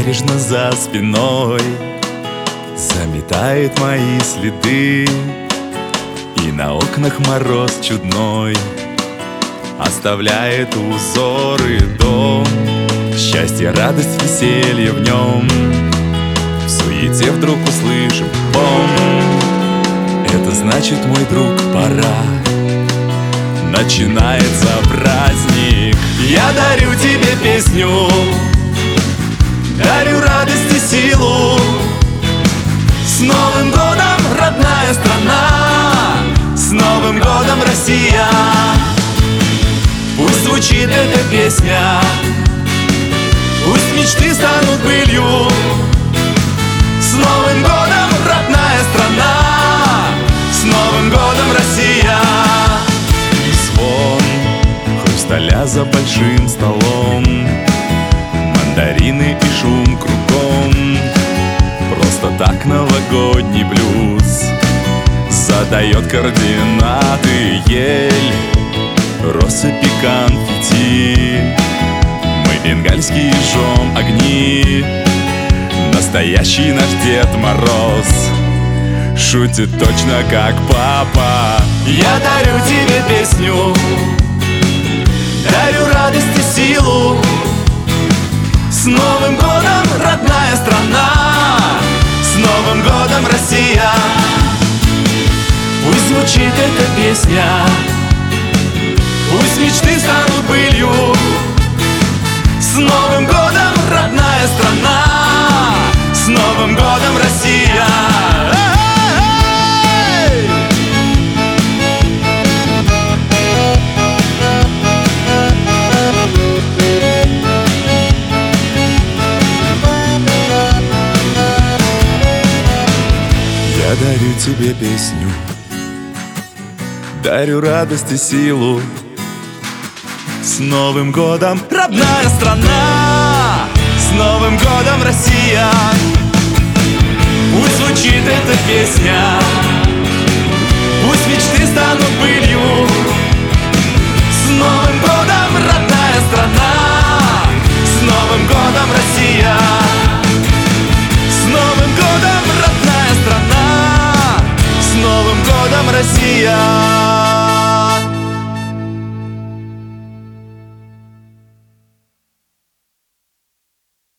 бережно за спиной заметает мои следы, и на окнах мороз чудной оставляет узоры дом. Счастье, радость, веселье в нем. В суете вдруг услышим бом. Это значит, мой друг, пора. Начинается праздник. Я дарю тебе песню, дарю радость и силу. С Новым годом, родная страна! С Новым годом, Россия! Пусть звучит эта песня, пусть мечты станут былью. С Новым годом, родная страна! С Новым годом, Россия! Звон хрусталя за большим столом, мандарины и шум кругом. Просто так новогодний блюз задает координаты ель, россыпи конфетти. Мы бенгальские жжем огни, настоящий наш Дед Мороз шутит точно как папа. Я дарю тебе песню, дарю радость и силу. С Новым годом, родная страна! С Новым годом, Россия! Пусть звучит эта песня, пусть мечты станут былью. С Новым годом, родная страна! С Новым годом, Россия! Я дарю тебе песню, дарю радость и силу. С Новым годом, родная страна! С Новым годом, Россия! Пусть звучит эта песня, пусть мечты станут былью. С Новым годом, родная страна! С Новым годом, Россия! С Новым годом, родная страна! С Новым годом, Россия!